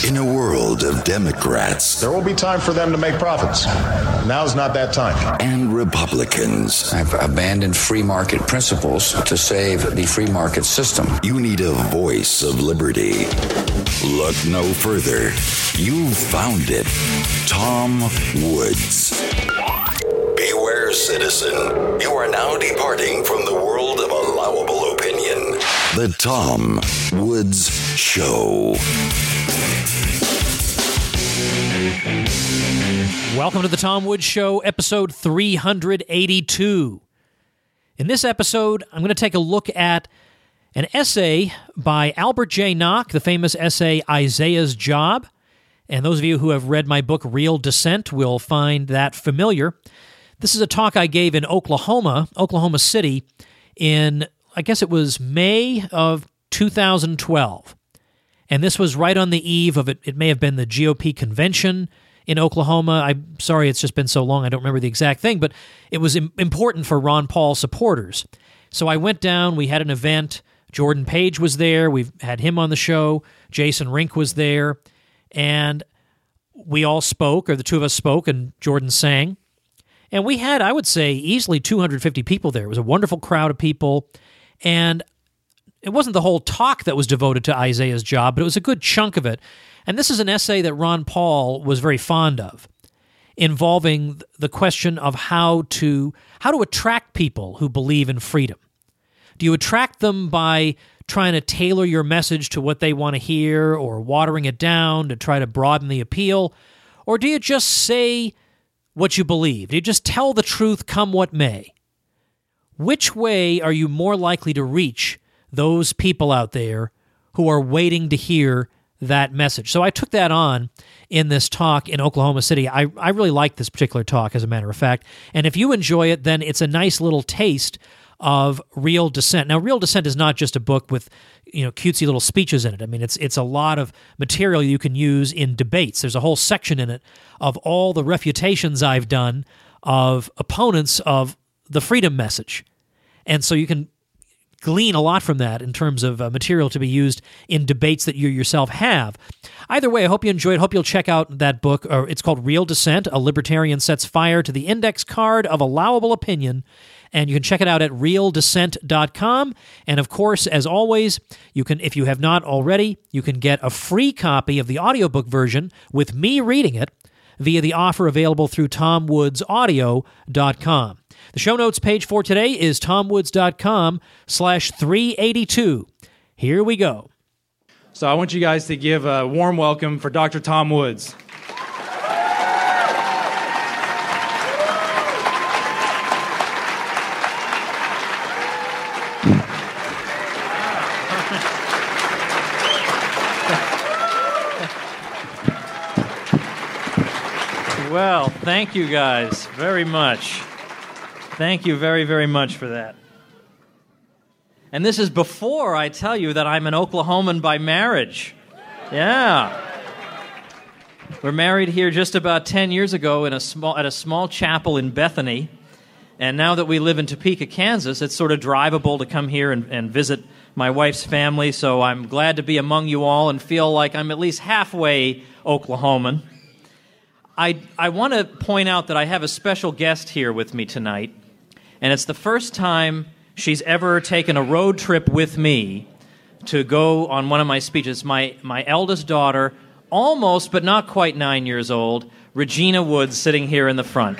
In a world of Democrats. There will be time for them to make profits. Now's not that time. And Republicans. I've abandoned free market principles to save the free market system. You need a voice of liberty. Look no further. You've found it. Tom Woods. Beware, citizen. You are now departing from the world of allowable opinion. The Tom Woods Show. Welcome to the Tom Woods Show, episode 382. In this episode, I'm going to take a look at an essay by Albert J. Nock, the famous essay Isaiah's Job. And those of you who have read my book, Real Dissent, will find that familiar. This is a talk I gave in Oklahoma City, in, I guess it was May of 2012. And this was right on the eve of it may have been the GOP convention in Oklahoma. I'm sorry it's just been so long, I don't remember the exact thing, but it was important for Ron Paul supporters. So I went down, we had an event, Jordan Page was there, we've had him on the show, Jason Rink was there, and we all spoke, or the two of us spoke, and Jordan sang. And we had, I would say, easily 250 people there. It was a wonderful crowd of people, and it wasn't the whole talk that was devoted to Isaiah's Job, but it was a good chunk of it. And this is an essay that Ron Paul was very fond of, involving the question of how to attract people who believe in freedom. Do you attract them by trying to tailor your message to what they want to hear, or watering it down to try to broaden the appeal? Or do you just say what you believe? Do you just tell the truth come what may? Which way are you more likely to reach those people out there who are waiting to hear that message? So I took that on in this talk in Oklahoma City. I really like this particular talk, as a matter of fact. And if you enjoy it, then it's a nice little taste of Real Dissent. Now, Real Dissent is not just a book with, cutesy little speeches in it. I mean, it's a lot of material you can use in debates. There's a whole section in it of all the refutations I've done of opponents of the freedom message. And so you can glean a lot from that in terms of material to be used in debates that you yourself have. Either way, I hope you enjoyed. Hope you'll check out that book. It's called Real Dissent, A Libertarian Sets Fire to the Index Card of Allowable Opinion. And you can check it out at realdissent.com. And of course, as always, you can, if you have not already, you can get a free copy of the audiobook version with me reading it via the offer available through tomwoodsaudio.com. The show notes page for today is tomwoods.com/382. Here we go. So I want you guys to give a warm welcome for Dr. Tom Woods. Well, thank you guys very much. Thank you very, very much for that. And this is before I tell you that I'm an Oklahoman by marriage. Yeah. We're married here just about 10 years ago at a small chapel in Bethany. And now that we live in Topeka, Kansas, it's sort of drivable to come here and visit my wife's family. So I'm glad to be among you all and feel like I'm at least halfway Oklahoman. I want to point out that I have a special guest here with me tonight, and it's the first time she's ever taken a road trip with me to go on one of my speeches. My eldest daughter, almost but not quite 9 years old, Regina Woods, sitting here in the front.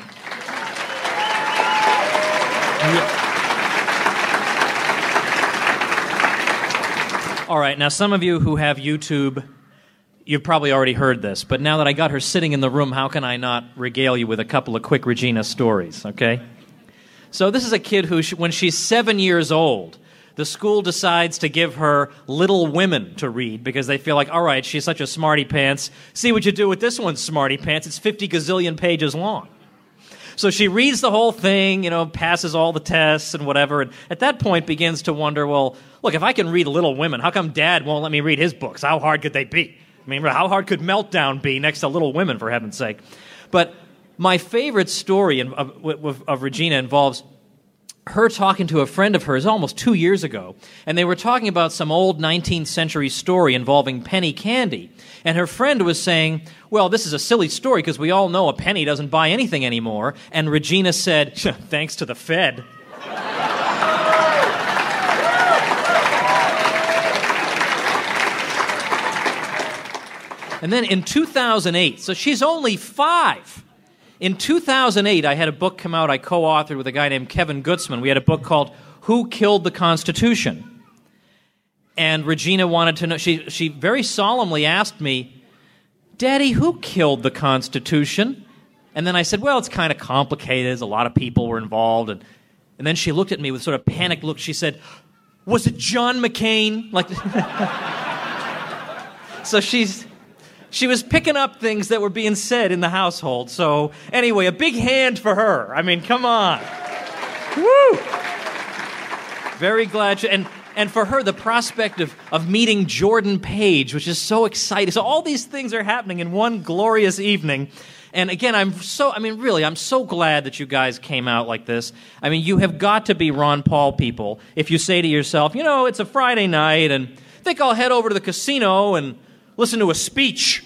All right, now some of you who have YouTube, you've probably already heard this, but now that I got her sitting in the room, how can I not regale you with a couple of quick Regina stories, okay? So this is a kid who, when she's 7 years old, the school decides to give her Little Women to read because they feel like, all right, she's such a smarty pants. See what you do with this one, smarty pants. It's 50 gazillion pages long. So she reads the whole thing, passes all the tests and whatever, and at that point begins to wonder, well, look, if I can read Little Women, how come Dad won't let me read his books? How hard could they be? I mean, how hard could Meltdown be next to Little Women, for heaven's sake? But my favorite story of Regina involves her talking to a friend of hers almost 2 years ago, and they were talking about some old 19th century story involving penny candy. And her friend was saying, well, this is a silly story because we all know a penny doesn't buy anything anymore. And Regina said, thanks to the Fed. And then in 2008, so she's only 5. In 2008, I had a book come out I co-authored with a guy named Kevin Gutzman. We had a book called Who Killed the Constitution? And Regina wanted to know, she very solemnly asked me, Daddy, who killed the Constitution? And then I said, well, it's kind of complicated. There's a lot of people were involved. And then she looked at me with sort of panicked look. She said, was it John McCain? So she was picking up things that were being said in the household. So anyway, a big hand for her. I mean, come on. Woo! Very glad. And for her, the prospect of meeting Jordan Page, which is so exciting. So all these things are happening in one glorious evening. And again, I'm so glad that you guys came out like this. I mean, you have got to be Ron Paul people if you say to yourself, it's a Friday night and I think I'll head over to the casino and listen to a speech.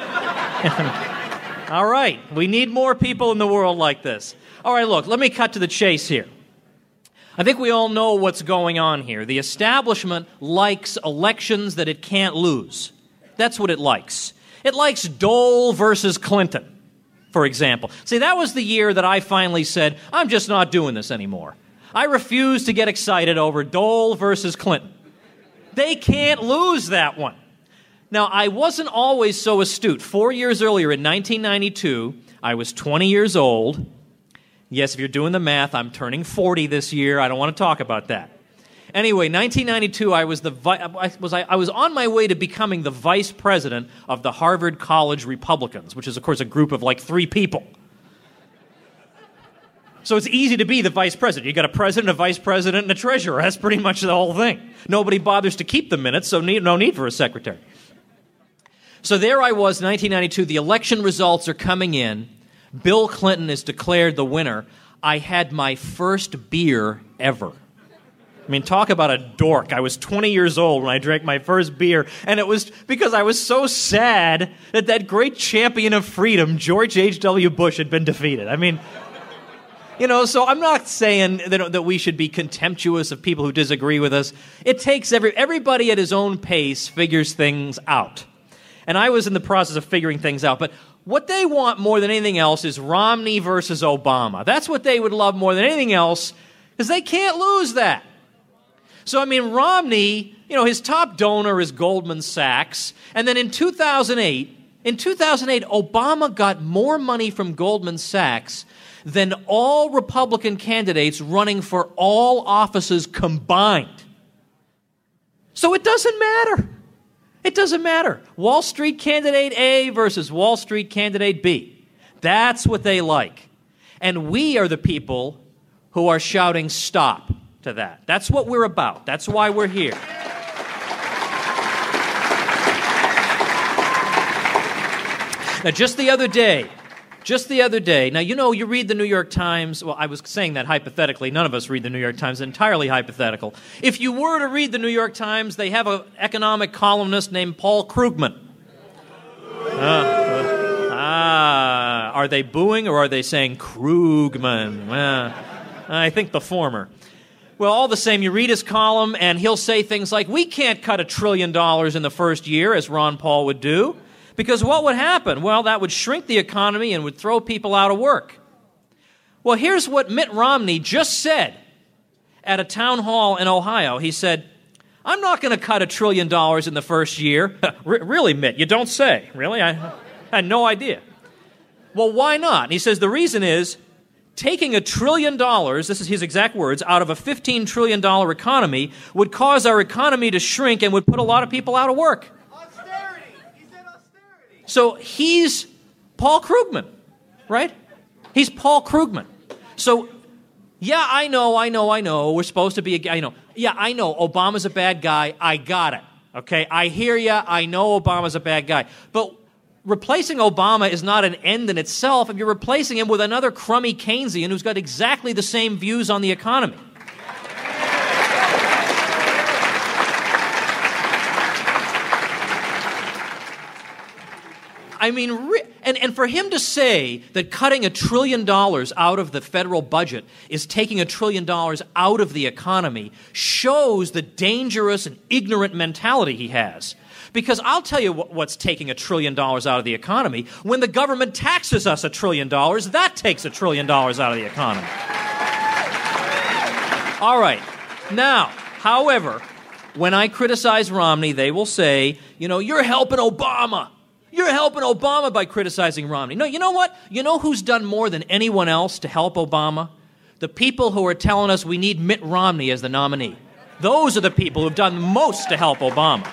All right, we need more people in the world like this. All right, look, let me cut to the chase here. I think we all know what's going on here. The establishment likes elections that it can't lose. That's what it likes. It likes Dole versus Clinton, for example. See, that was the year that I finally said, I'm just not doing this anymore. I refuse to get excited over Dole versus Clinton. They can't lose that one. Now, I wasn't always so astute. 4 years earlier, in 1992, I was 20 years old. Yes, if you're doing the math, I'm turning 40 this year. I don't want to talk about that. Anyway, 1992, I was on my way to becoming the vice president of the Harvard College Republicans, which is, of course, a group of like 3 people. So it's easy to be the vice president. You got a president, a vice president, and a treasurer. That's pretty much the whole thing. Nobody bothers to keep the minutes, so no need for a secretary. So there I was, 1992. The election results are coming in. Bill Clinton is declared the winner. I had my first beer ever. I mean, talk about a dork. I was 20 years old when I drank my first beer, and it was because I was so sad that great champion of freedom, George H.W. Bush, had been defeated. I mean, so I'm not saying that we should be contemptuous of people who disagree with us. It takes everybody at his own pace figures things out. And I was in the process of figuring things out. But what they want more than anything else is Romney versus Obama. That's what they would love more than anything else, because they can't lose that. So, I mean, Romney, his top donor is Goldman Sachs. And then in 2008, Obama got more money from Goldman Sachs than all Republican candidates running for all offices combined. So it doesn't matter. It doesn't matter. Wall Street candidate A versus Wall Street candidate B. That's what they like. And we are the people who are shouting stop to that. That's what we're about. That's why we're here. Now, just the other day, now, you read the New York Times. Well, I was saying that hypothetically. None of us read the New York Times. Entirely hypothetical. If you were to read the New York Times, they have an economic columnist named Paul Krugman. Are they booing or are they saying Krugman? I think the former. Well, all the same, you read his column, and he'll say things like, we can't cut $1 trillion in the first year, as Ron Paul would do. Because what would happen? Well, that would shrink the economy and would throw people out of work. Well, here's what Mitt Romney just said at a town hall in Ohio. He said, I'm not going to cut $1 trillion in the first year. Really, Mitt? You don't say. Really? I had no idea. Well, why not? And he says the reason is taking $1 trillion, this is his exact words, out of a $15 trillion economy would cause our economy to shrink and would put a lot of people out of work. So he's Paul Krugman, right? He's Paul Krugman. So, yeah, I know. We're supposed to be, Yeah, I know. Obama's a bad guy. I got it. Okay? I hear ya. I know Obama's a bad guy. But replacing Obama is not an end in itself if you're replacing him with another crummy Keynesian who's got exactly the same views on the economy. I mean, and for him to say that cutting $1 trillion out of the federal budget is taking $1 trillion out of the economy shows the dangerous and ignorant mentality he has. Because I'll tell you what's taking $1 trillion out of the economy. When the government taxes us $1 trillion, that takes $1 trillion out of the economy. All right. Now, however, when I criticize Romney, they will say, you're helping Obama. You're helping Obama by criticizing Romney. No, you know what? You know who's done more than anyone else to help Obama? The people who are telling us we need Mitt Romney as the nominee. Those are the people who've done most to help Obama.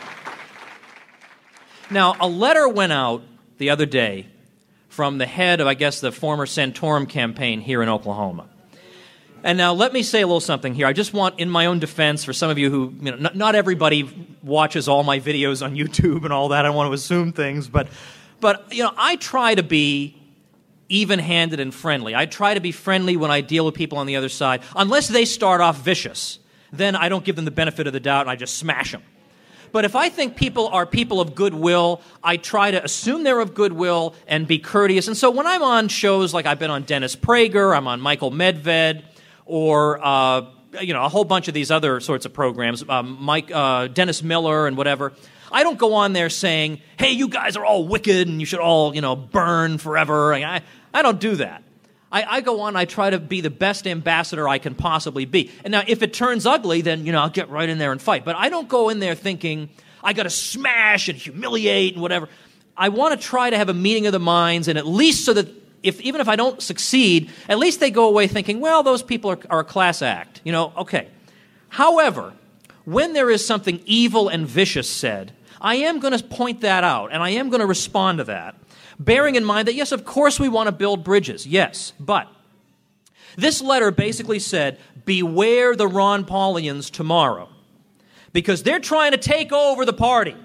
Now, a letter went out the other day from the head of, I guess, the former Santorum campaign here in Oklahoma. And now let me say a little something here. I just want, in my own defense, for some of you who, not everybody watches all my videos on YouTube and all that. I don't want to assume things, but I try to be even-handed and friendly. I try to be friendly when I deal with people on the other side, unless they start off vicious. Then I don't give them the benefit of the doubt and I just smash them. But if I think people are people of goodwill, I try to assume they're of goodwill and be courteous. And so when I'm on shows like I've been on Dennis Prager, I'm on Michael Medved, or a whole bunch of these other sorts of programs, Dennis Miller and whatever, I don't go on there saying, hey, you guys are all wicked and you should all, burn forever. I don't do that. I go on, I try to be the best ambassador I can possibly be. And now, if it turns ugly, then, I'll get right in there and fight. But I don't go in there thinking, I got to smash and humiliate and whatever. I want to try to have a meeting of the minds, and at least so that even if I don't succeed, at least they go away thinking, well, those people are a class act. Okay. However, when there is something evil and vicious said, I am going to point that out, and I am going to respond to that, bearing in mind that, yes, of course we want to build bridges, yes, but this letter basically said, beware the Ron Paulians tomorrow, because they're trying to take over the party.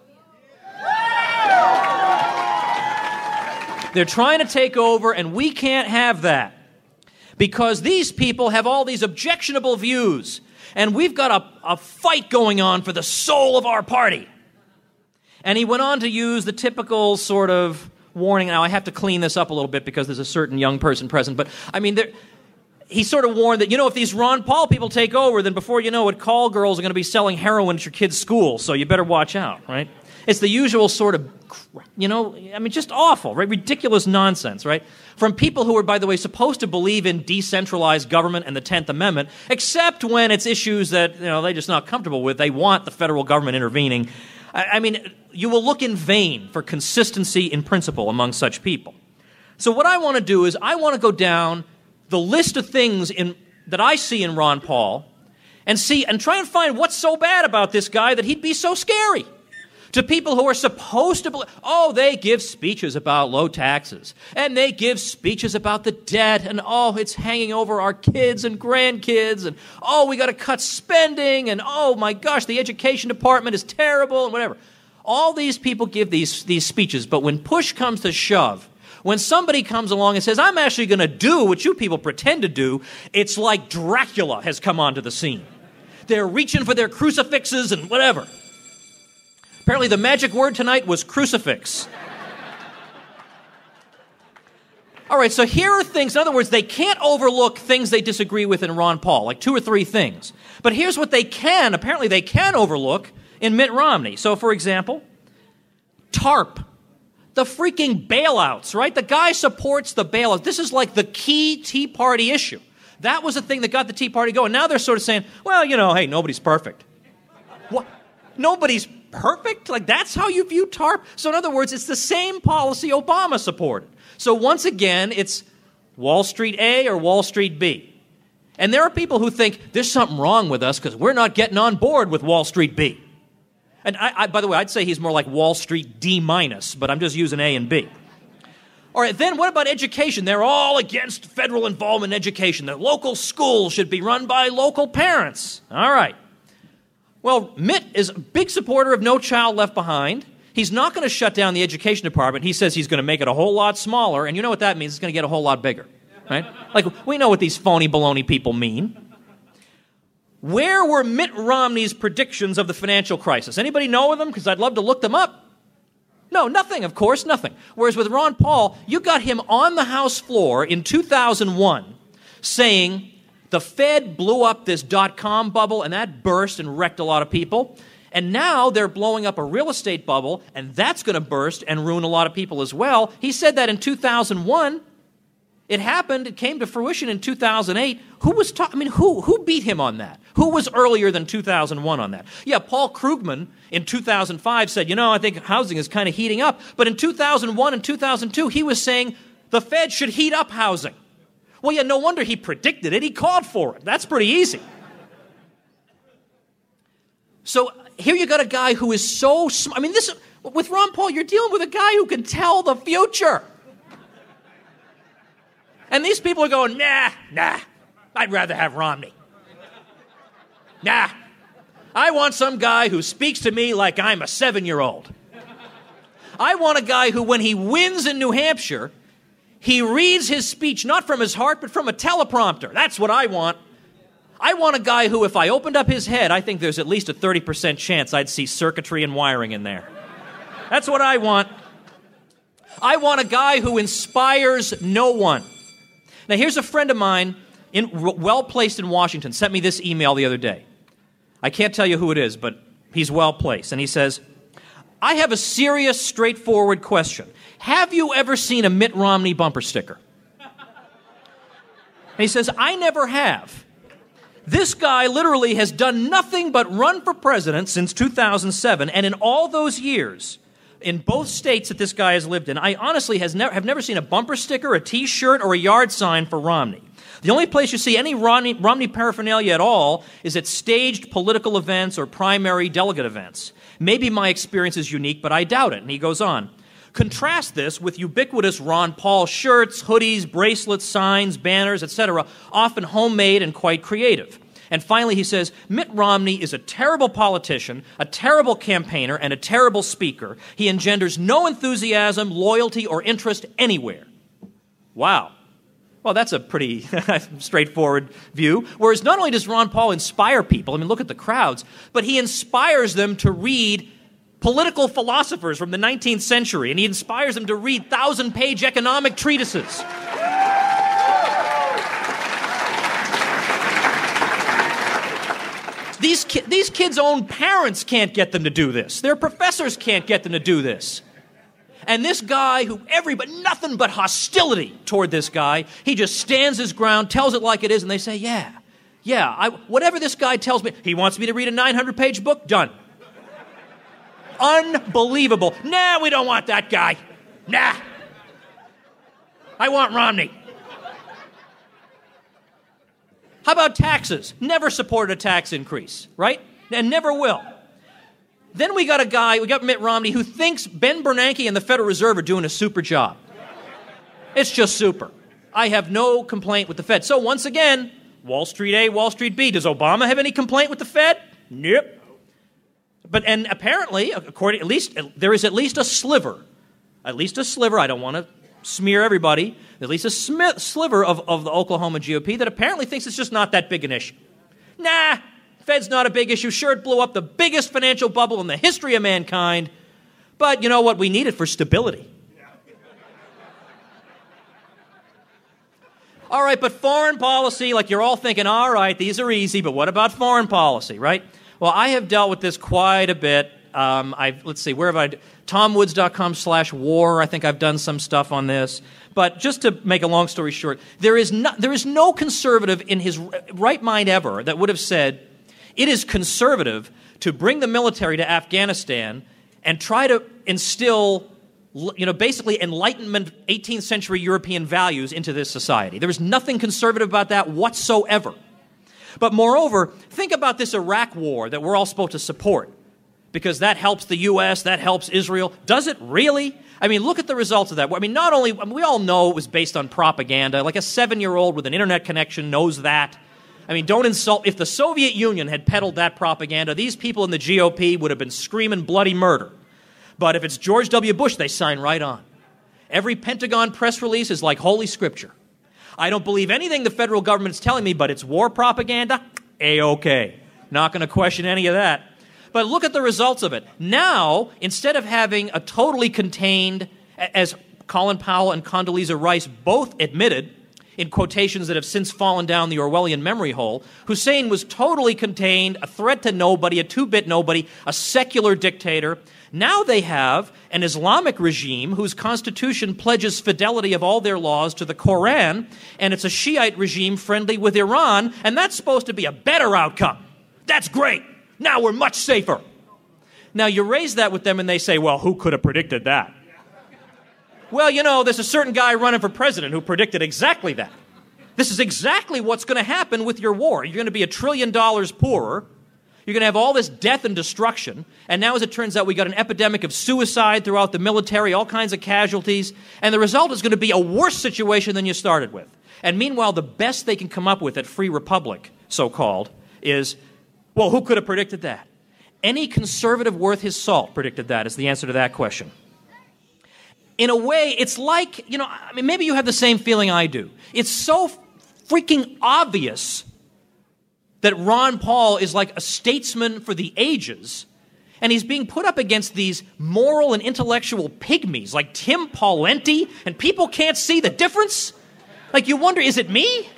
They're trying to take over, and we can't have that, because these people have all these objectionable views, and we've got a fight going on for the soul of our party. And he went on to use the typical sort of warning. Now, I have to clean this up a little bit because there's a certain young person present, but I mean, he sort of warned that, if these Ron Paul people take over, then before you know it, call girls are going to be selling heroin at your kid's school, so you better watch out, right? It's the usual sort of, just awful, right? Ridiculous nonsense, right? From people who are, by the way, supposed to believe in decentralized government and the 10th Amendment, except when it's issues that, they're just not comfortable with. They want the federal government intervening. You will look in vain for consistency in principle among such people. So what I want to do is I want to go down the list of things that I see in Ron Paul and try and find what's so bad about this guy that he'd be so scary. To people who are supposed to believe, they give speeches about low taxes, and they give speeches about the debt, and it's hanging over our kids and grandkids, and we got to cut spending, and my gosh, the education department is terrible, and whatever. All these people give these speeches, but when push comes to shove, when somebody comes along and says, I'm actually going to do what you people pretend to do, it's like Dracula has come onto the scene. They're reaching for their crucifixes and whatever. Apparently the magic word tonight was crucifix. All right, so here are things. In other words, they can't overlook things they disagree with in Ron Paul, like 2 or 3 things. But here's what they can overlook in Mitt Romney. So, for example, TARP, the freaking bailouts, right? The guy supports the bailouts. This is like the key Tea Party issue. That was the thing that got the Tea Party going. Now they're sort of saying, well, hey, nobody's perfect. What? Nobody's perfect? Like, that's how you view TARP? So in other words, it's the same policy Obama supported. So once again, it's Wall Street A or Wall Street B. And there are people who think there's something wrong with us because we're not getting on board with Wall Street B. And by the way, I'd say he's more like Wall Street D-, but I'm just using A and B. All right, then what about education? They're all against federal involvement in education. The local schools should be run by local parents. All right. Well, Mitt is a big supporter of No Child Left Behind. He's not going to shut down the education department. He says he's going to make it a whole lot smaller, and you know what that means? It's going to get a whole lot bigger, right? Like, we know what these phony baloney people mean. Where were Mitt Romney's predictions of the financial crisis? Anybody know of them? Because I'd love to look them up. No, nothing, of course, nothing. Whereas with Ron Paul, you got him on the House floor in 2001 saying the Fed blew up this dot-com bubble and that burst and wrecked a lot of people. And now they're blowing up a real estate bubble and that's going to burst and ruin a lot of people as well. He said that in 2001. It happened. It came to fruition in 2008. Who beat him on that? Who was earlier than 2001 on that? Yeah, Paul Krugman in 2005 said, I think housing is kind of heating up. But in 2001 and 2002, he was saying the Fed should heat up housing. Well, yeah, no wonder he predicted it. He called for it. That's pretty easy. So here you got a guy who is so smart. With Ron Paul, you're dealing with a guy who can tell the future. And these people are going, nah, I'd rather have Romney. Nah, I want some guy who speaks to me like I'm a 7-year-old. I want a guy who, when he wins in New Hampshire, he reads his speech not from his heart, but from a teleprompter. That's what I want. I want a guy who, if I opened up his head, I think there's at least a 30% chance I'd see circuitry and wiring in there. That's what I want. I want a guy who inspires no one. Now, here's a friend of mine, well-placed in Washington, sent me this email the other day. I can't tell you who it is, but he's well-placed. And he says, I have a serious, straightforward question. Have you ever seen a Mitt Romney bumper sticker? And he says, I never have. This guy literally has done nothing but run for president since 2007, and in all those years, in both states that this guy has lived in, I honestly have never seen a bumper sticker, a T-shirt, or a yard sign for Romney. The only place you see any Romney paraphernalia at all is at staged political events or primary delegate events. Maybe my experience is unique, but I doubt it. And he goes on. Contrast this with ubiquitous Ron Paul shirts, hoodies, bracelets, signs, banners, etc., often homemade and quite creative. And finally, he says, Mitt Romney is a terrible politician, a terrible campaigner, and a terrible speaker. He engenders no enthusiasm, loyalty, or interest anywhere. Wow. Well, that's a pretty straightforward view. Whereas not only does Ron Paul inspire people, look at the crowds, but he inspires them to read political philosophers from the 19th century, and he inspires them to read 1,000-page economic treatises. These kids' own parents can't get them to do this. Their professors can't get them to do this. And this guy, nothing but hostility toward this guy, he just stands his ground, tells it like it is, and they say, whatever this guy tells me, he wants me to read a 900-page book, done. Unbelievable. Nah, we don't want that guy. Nah. I want Romney. How about taxes? Never supported a tax increase, right? And never will. Then we got Mitt Romney, who thinks Ben Bernanke and the Federal Reserve are doing a super job. It's just super. I have no complaint with the Fed. So once again, Wall Street A, Wall Street B. Does Obama have any complaint with the Fed? Nope. And apparently, there is at least a sliver, I don't want to smear everybody, at least a sliver of the Oklahoma GOP that apparently thinks it's just not that big an issue. Nah, Fed's not a big issue. Sure, it blew up the biggest financial bubble in the history of mankind, but you know what? We need it for stability. All right, but foreign policy, like you're all thinking, all right, these are easy, but what about foreign policy, right? Well, I have dealt with this quite a bit. Let's see, where have I... TomWoods.com/war, I think I've done some stuff on this. But just to make a long story short, there is no conservative in his right mind ever that would have said, it is conservative to bring the military to Afghanistan and try to instill, basically Enlightenment 18th century European values into this society. There is nothing conservative about that whatsoever. But moreover, think about this Iraq war that we're all supposed to support, because that helps the U.S., that helps Israel. Does it really? Look at the results of that. We all know it was based on propaganda. Like a 7-year-old with an internet connection knows that. Don't insult. If the Soviet Union had peddled that propaganda, these people in the GOP would have been screaming bloody murder. But if it's George W. Bush, they sign right on. Every Pentagon press release is like Holy Scripture. I don't believe anything the federal government's telling me, but it's war propaganda. A-okay. Not going to question any of that. But look at the results of it. Now, instead of having a totally contained, as Colin Powell and Condoleezza Rice both admitted, in quotations that have since fallen down the Orwellian memory hole, Hussein was totally contained, a threat to nobody, a two-bit nobody, a secular dictator. Now they have an Islamic regime whose constitution pledges fidelity of all their laws to the Koran, and it's a Shiite regime friendly with Iran, and that's supposed to be a better outcome. That's great. Now we're much safer. Now you raise that with them and they say, well, who could have predicted that? Well, you know, there's a certain guy running for president who predicted exactly that. This is exactly what's going to happen with your war. You're going to be $1 trillion poorer. You're going to have all this death and destruction. And now, as it turns out, we got an epidemic of suicide throughout the military, all kinds of casualties. And the result is going to be a worse situation than you started with. And meanwhile, the best they can come up with at Free Republic, so-called, is, well, who could have predicted that? Any conservative worth his salt predicted that is the answer to that question. In a way, it's like, you know, I mean, maybe you have the same feeling I do. It's so freaking obvious that Ron Paul is like a statesman for the ages, and he's being put up against these moral and intellectual pygmies like Tim Pawlenty, and people can't see the difference? Like, you wonder, is it me?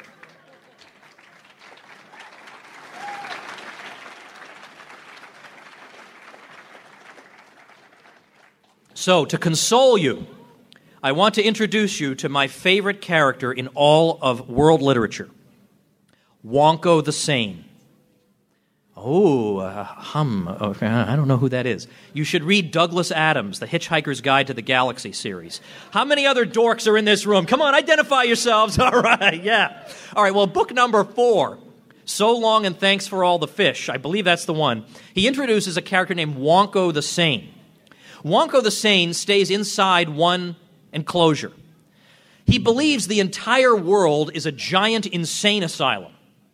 So, to console you, I want to introduce you to my favorite character in all of world literature, Wonko the Sane. Okay, I don't know who that is. You should read Douglas Adams, The Hitchhiker's Guide to the Galaxy series. How many other dorks are in this room? Come on, identify yourselves. All right, yeah. All right, well, book number 4, So Long and Thanks for All the Fish. I believe that's the one. He introduces a character named Wonko the Sane. Wonko the Sane stays inside one enclosure. He believes the entire world is a giant insane asylum.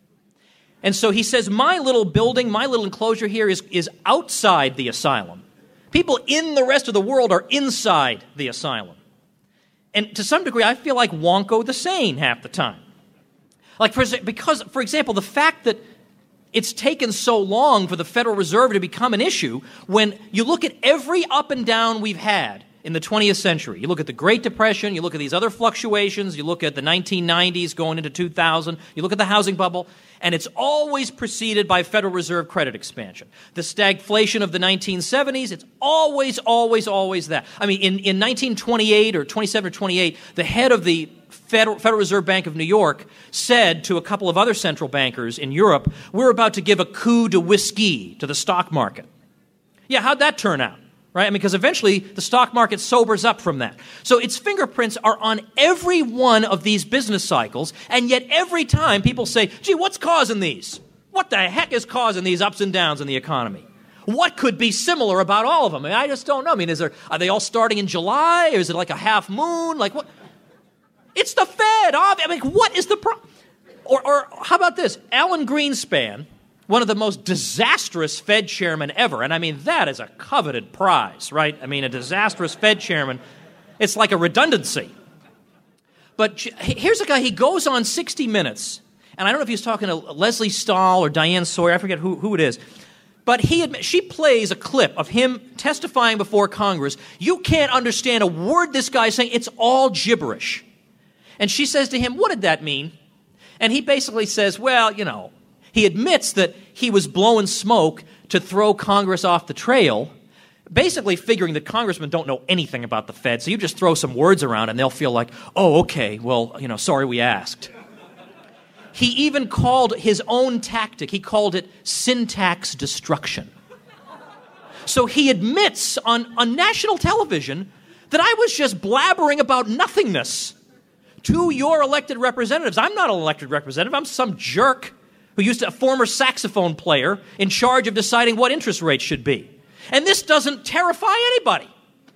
And so he says, my little building, my little enclosure here is outside the asylum. People in the rest of the world are inside the asylum. And to some degree, I feel like Wonko the Sane half the time. Like, because, for example, the fact that it's taken so long for the Federal Reserve to become an issue when you look at every up and down we've had in the 20th century. You look at the Great Depression, you look at these other fluctuations, you look at the 1990s going into 2000, you look at the housing bubble, and it's always preceded by Federal Reserve credit expansion. The stagflation of the 1970s, it's always that. I mean, in 1928 or 27 or 28, the head of the Federal Reserve Bank of New York said to a couple of other central bankers in Europe, we're about to give a coup de whiskey to the stock market. Yeah, how'd that turn out? Right? I mean, because eventually the stock market sobers up from that. So its fingerprints are on every one of these business cycles, and yet every time people say, gee, what's causing these? What the heck is causing these ups and downs in the economy? What could be similar about all of them? I mean, I just don't know. I mean, are they all starting in July? Or is it like a half moon? Like what? It's the Fed. I mean, what is the problem? Or how about this? Alan Greenspan, one of the most disastrous Fed chairmen ever, and I mean, that is a coveted prize, right? I mean, a disastrous Fed chairman, it's like a redundancy. But here's a guy, he goes on 60 Minutes, and I don't know if he's talking to Leslie Stahl or Diane Sawyer, I forget who it is, but she plays a clip of him testifying before Congress. You can't understand a word this guy's saying, it's all gibberish. And she says to him, what did that mean? And he basically says, well, you know, he admits that he was blowing smoke to throw Congress off the trail, basically figuring that congressmen don't know anything about the Fed, so you just throw some words around and they'll feel like, oh, okay, well, you know, sorry we asked. He even called his own tactic, he called it syntax destruction. So he admits on national television that I was just blabbering about nothingness to your elected representatives. I'm not an elected representative. I'm some jerk who used to, a former saxophone player in charge of deciding what interest rates should be. And this doesn't terrify anybody.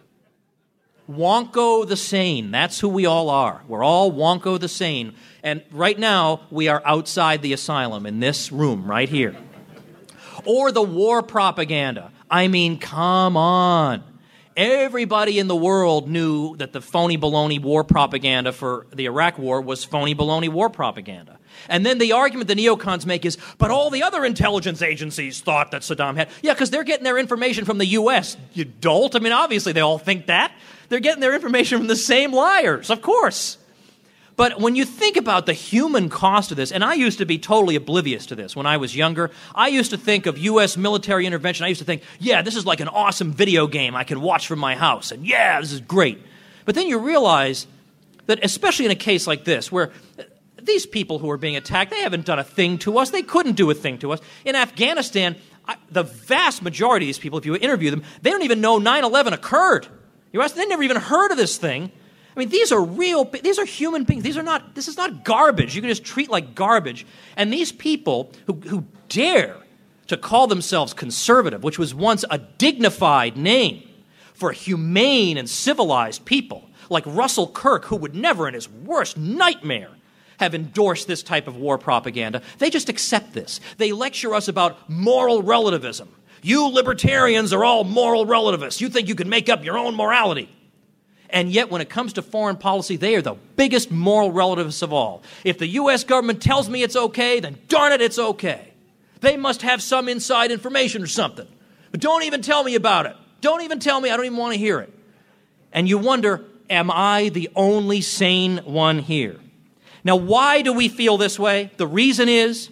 Wonko the Sane. That's who we all are. We're all Wonko the Sane. And right now, we are outside the asylum in this room right here. Or the war propaganda. I mean, come on. Everybody in the world knew that the phony baloney war propaganda for the Iraq war was phony baloney war propaganda. And then the argument the neocons make is, but all the other intelligence agencies thought that Saddam had. Yeah, because they're getting their information from the U.S., you dolt. I mean, obviously they all think that. They're getting their information from the same liars, of course. But when you think about the human cost of this, and I used to be totally oblivious to this when I was younger, I used to think of U.S. military intervention, I used to think, yeah, this is like an awesome video game I can watch from my house, and yeah, this is great. But then you realize that, especially in a case like this, where these people who are being attacked, they haven't done a thing to us, they couldn't do a thing to us. In Afghanistan, the vast majority of these people, if you interview them, they don't even know 9/11 occurred. You ask, they never even heard of this thing. I mean, these are human beings. This is not garbage. You can just treat like garbage. And these people who dare to call themselves conservative, which was once a dignified name for humane and civilized people, like Russell Kirk, who would never in his worst nightmare have endorsed this type of war propaganda, they just accept this. They lecture us about moral relativism. You libertarians are all moral relativists. You think you can make up your own morality. And yet, when it comes to foreign policy, they are the biggest moral relativists of all. If the U.S. government tells me it's okay, then darn it, it's okay. They must have some inside information or something. But don't even tell me about it. Don't even tell me. I don't even want to hear it. And you wonder, am I the only sane one here? Now, why do we feel this way? The reason is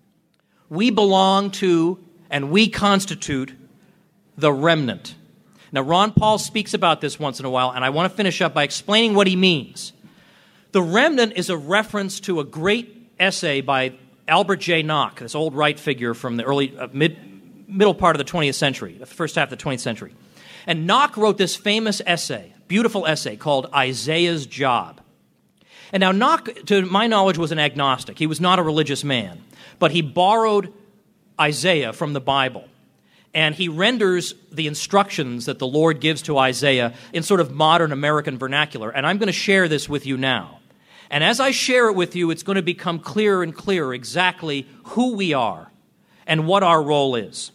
we belong to and we constitute the remnant. Now, Ron Paul speaks about this once in a while, and I want to finish up by explaining what he means. The remnant is a reference to a great essay by Albert J. Nock, this old right figure from the early middle part of the 20th century, the first half of the 20th century. And Nock wrote this famous essay, beautiful essay, called Isaiah's Job. And now Nock, to my knowledge, was an agnostic. He was not a religious man, but he borrowed Isaiah from the Bible. And he renders the instructions that the Lord gives to Isaiah in sort of modern American vernacular. And I'm going to share this with you now. And as I share it with you, it's going to become clearer and clearer exactly who we are and what our role is.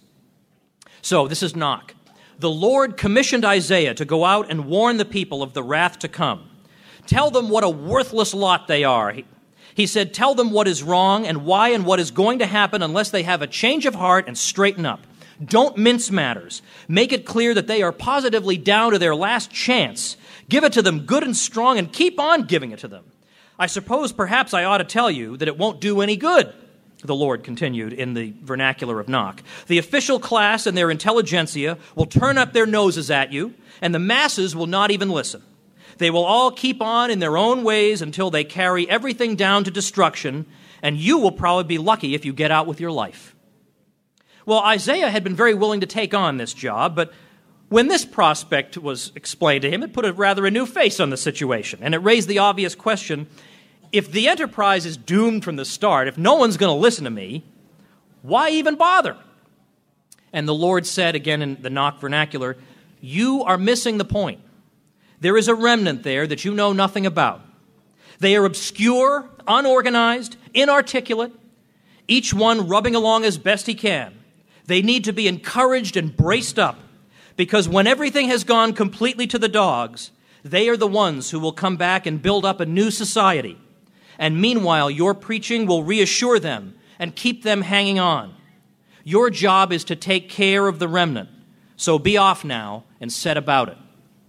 So this is Nock. The Lord commissioned Isaiah to go out and warn the people of the wrath to come. Tell them what a worthless lot they are. He said, tell them what is wrong and why and what is going to happen unless they have a change of heart and straighten up. Don't mince matters. Make it clear that they are positively down to their last chance. Give it to them good and strong and keep on giving it to them. I suppose perhaps I ought to tell you that it won't do any good, the Lord continued in the vernacular of Nock. The official class and their intelligentsia will turn up their noses at you, and the masses will not even listen. They will all keep on in their own ways until they carry everything down to destruction, and you will probably be lucky if you get out with your life. Well, Isaiah had been very willing to take on this job, but when this prospect was explained to him, it put a new face on the situation, and it raised the obvious question, if the enterprise is doomed from the start, if no one's going to listen to me, why even bother? And the Lord said, again in the Nock vernacular, you are missing the point. There is a remnant there that you know nothing about. They are obscure, unorganized, inarticulate, each one rubbing along as best he can. They need to be encouraged and braced up, because when everything has gone completely to the dogs, they are the ones who will come back and build up a new society. And meanwhile, your preaching will reassure them and keep them hanging on. Your job is to take care of the remnant. So be off now and set about it.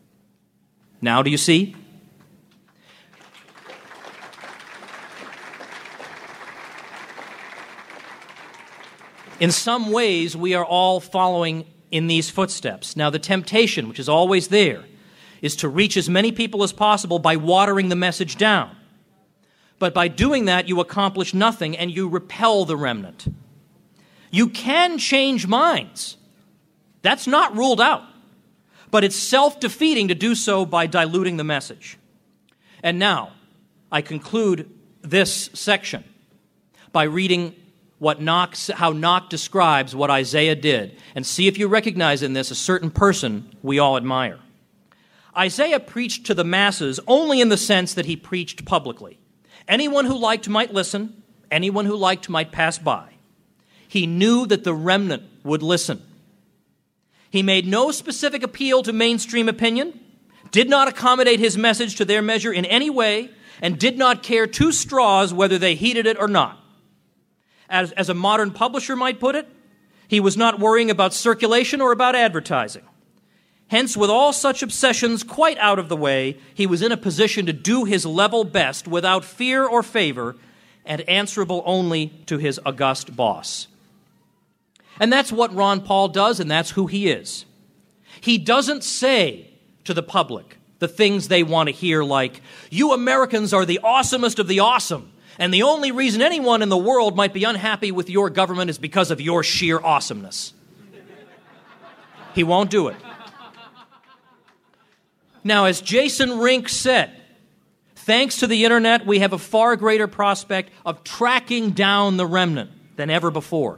Now, do you see? In some ways, we are all following in these footsteps. Now, the temptation, which is always there, is to reach as many people as possible by watering the message down. But by doing that, you accomplish nothing and you repel the remnant. You can change minds. That's not ruled out. But it's self-defeating to do so by diluting the message. And now, I conclude this section by reading how Nock describes what Isaiah did, and see if you recognize in this a certain person we all admire. Isaiah preached to the masses only in the sense that he preached publicly. Anyone who liked might listen, anyone who liked might pass by. He knew that the remnant would listen. He made no specific appeal to mainstream opinion, did not accommodate his message to their measure in any way, and did not care two straws whether they heeded it or not. As a modern publisher might put it, he was not worrying about circulation or about advertising. Hence, with all such obsessions quite out of the way, he was in a position to do his level best without fear or favor and answerable only to his august boss. And that's what Ron Paul does, and that's who he is. He doesn't say to the public the things they want to hear, like, you Americans are the awesomest of the awesome, and the only reason anyone in the world might be unhappy with your government is because of your sheer awesomeness. He won't do it. Now, as Jason Rink said, thanks to the internet, we have a far greater prospect of tracking down the remnant than ever before.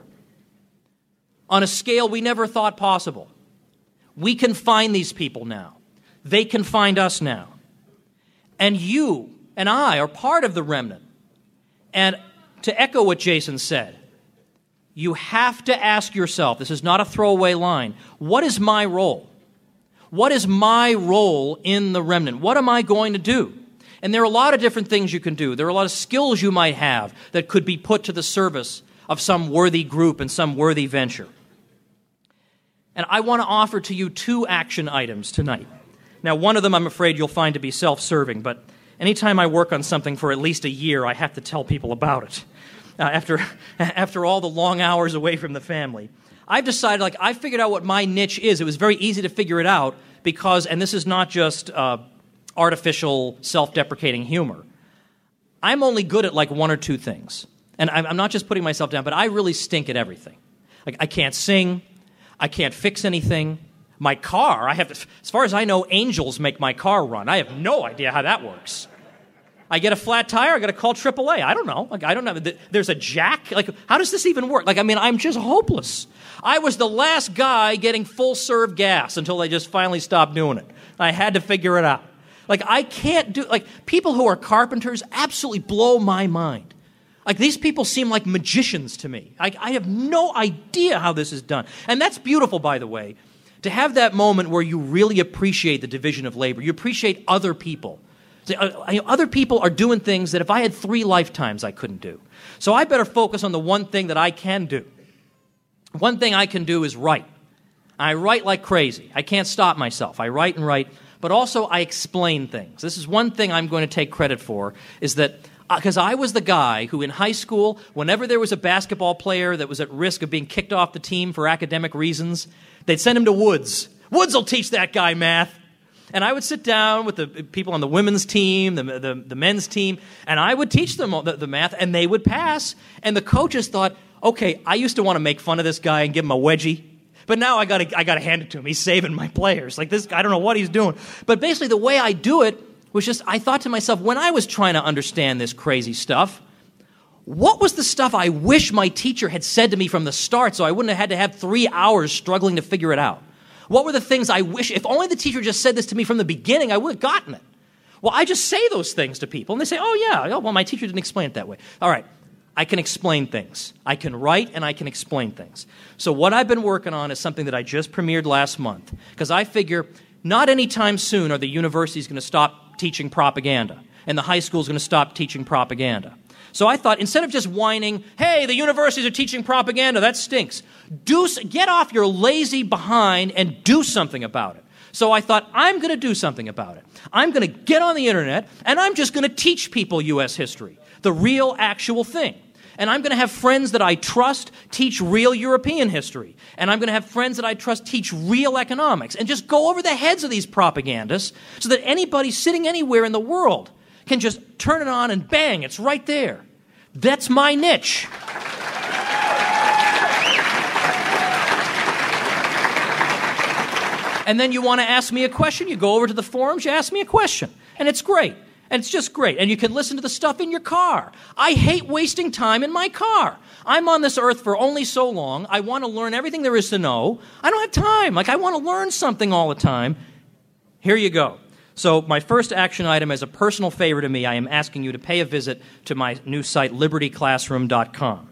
On a scale we never thought possible. We can find these people now. They can find us now. And you and I are part of the remnant. And to echo what Jason said, you have to ask yourself, this is not a throwaway line, what is my role? What is my role in the remnant? What am I going to do? And there are a lot of different things you can do. There are a lot of skills you might have that could be put to the service of some worthy group and some worthy venture. And I want to offer to you 2 action items tonight. Now, one of them I'm afraid you'll find to be self-serving, but anytime I work on something for at least a year, I have to tell people about it. After all the long hours away from the family, I've decided, I figured out what my niche is. It was very easy to figure it out because, and this is not just artificial, self-deprecating humor, I'm only good at 1 or 2 things. And I'm not just putting myself down, but I really stink at everything. I can't sing. I can't fix anything. My car, as far as I know, angels make my car run. I have no idea how that works. I get a flat tire, I got to call AAA. I don't know. I don't know. There's a jack. How does this even work? I'm just hopeless. I was the last guy getting full-serve gas until they just finally stopped doing it. I had to figure it out. I can't do, people who are carpenters absolutely blow my mind. These people seem like magicians to me. I have no idea how this is done. And that's beautiful, by the way, to have that moment where you really appreciate the division of labor. You appreciate other people. Other people are doing things that if I had 3 lifetimes, I couldn't do. So I better focus on the one thing that I can do. One thing I can do is write. I write like crazy. I can't stop myself. I write and write, but also I explain things. This is one thing I'm going to take credit for, is that because I was the guy who in high school, whenever there was a basketball player that was at risk of being kicked off the team for academic reasons, they'd send him to Woods. Woods will teach that guy math. And I would sit down with the people on the women's team, the men's team, and I would teach them the math, and they would pass. And the coaches thought, okay, I used to want to make fun of this guy and give him a wedgie, but now I got to hand it to him. He's saving my players. This, I don't know what he's doing. But basically the way I do it was just, I thought to myself, when I was trying to understand this crazy stuff, what was the stuff I wish my teacher had said to me from the start so I wouldn't have had to have 3 hours struggling to figure it out? What were the things I wish, if only the teacher just said this to me from the beginning, I would have gotten it. Well, I just say those things to people, and they say, oh, yeah, well, my teacher didn't explain it that way. All right, I can explain things. I can write, and I can explain things. So what I've been working on is something that I just premiered last month, because I figure not anytime soon are the universities going to stop teaching propaganda, and the high school is going to stop teaching propaganda. So I thought, instead of just whining, hey, the universities are teaching propaganda, that stinks, get off your lazy behind and do something about it. So I thought, I'm going to do something about it. I'm going to get on the internet, and I'm just going to teach people U.S. history, the real, actual thing. And I'm going to have friends that I trust teach real European history. And I'm going to have friends that I trust teach real economics. And just go over the heads of these propagandists so that anybody sitting anywhere in the world can just turn it on and bang, it's right there. That's my niche. And then you want to ask me a question, you go over to the forums, you ask me a question. And it's great. And it's just great. And you can listen to the stuff in your car. I hate wasting time in my car. I'm on this earth for only so long. I want to learn everything there is to know. I don't have time. I want to learn something all the time. Here you go. So my first action item, as a personal favor to me, I am asking you to pay a visit to my new site, libertyclassroom.com.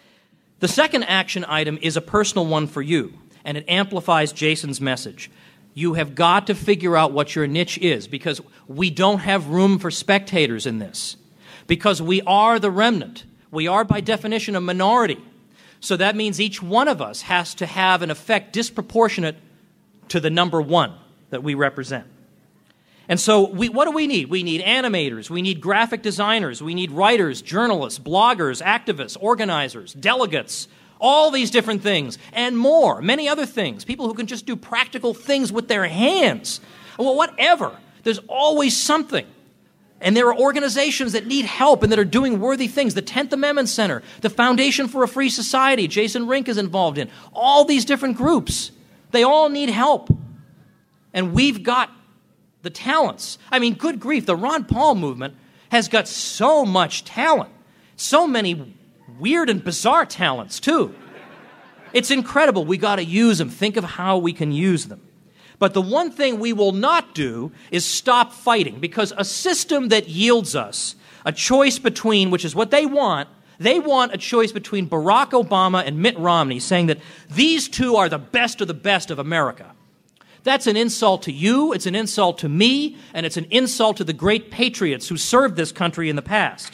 The second action item is a personal one for you, and it amplifies Jason's message. You have got to figure out what your niche is, because we don't have room for spectators in this. Because we are the remnant. We are, by definition, a minority. So that means each one of us has to have an effect disproportionate to the number one that we represent. And so what do we need? We need animators, we need graphic designers, we need writers, journalists, bloggers, activists, organizers, delegates, all these different things, and more, many other things. People who can just do practical things with their hands. Well, whatever. There's always something. And there are organizations that need help and that are doing worthy things. The 10th Amendment Center, the Foundation for a Free Society, Jason Rink is involved in. All these different groups, they all need help. And we've got the talents. I mean, good grief, the Ron Paul movement has got so much talent. So many weird and bizarre talents, too. It's incredible. We got to use them. Think of how we can use them. But the one thing we will not do is stop fighting, because a system that yields us a choice between, which is what they want a choice between Barack Obama and Mitt Romney, saying that these two are the best of America. That's an insult to you, it's an insult to me, and it's an insult to the great patriots who served this country in the past.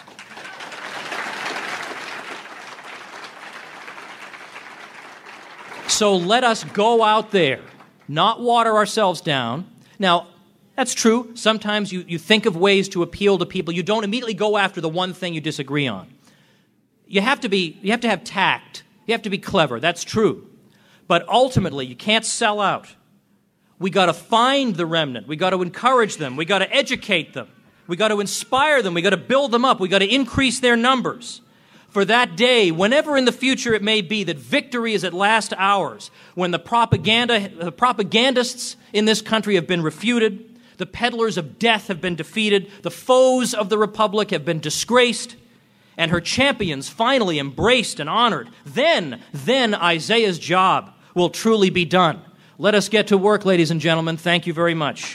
So let us go out there, not water ourselves down. Now, that's true. Sometimes you think of ways to appeal to people. You don't immediately go after the one thing you disagree on. You have to have tact. You have to be clever. That's true. But ultimately, you can't sell out. We got to find the remnant. We got to encourage them. We got to educate them. We got to inspire them. We got to build them up. We got to increase their numbers. For that day, whenever in the future it may be that victory is at last ours, when the propagandists in this country have been refuted, the peddlers of death have been defeated, the foes of the Republic have been disgraced, and her champions finally embraced and honored, then Isaiah's job will truly be done. Let us get to work, ladies and gentlemen. Thank you very much.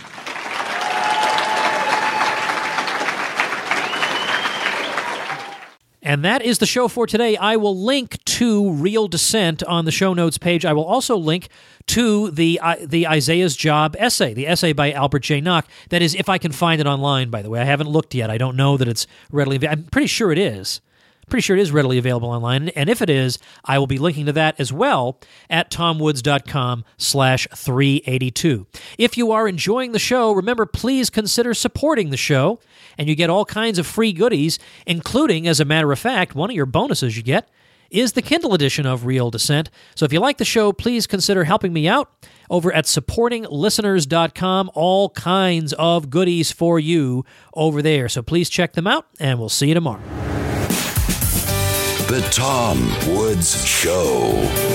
And that is the show for today. I will link to Real Dissent on the show notes page. I will also link to the Isaiah's Job essay, the essay by Albert J. Nock. That is, if I can find it online, by the way. I haven't looked yet. I don't know that it's readily available. I'm pretty sure it is. Pretty sure it is readily available online. And if it is, I will be linking to that as well at tomwoods.com/382. If you are enjoying the show, remember, please consider supporting the show. And you get all kinds of free goodies, including, as a matter of fact, one of your bonuses you get is the Kindle edition of Real Dissent. So if you like the show, please consider helping me out over at supportinglisteners.com. All kinds of goodies for you over there. So please check them out, and we'll see you tomorrow. The Tom Woods Show.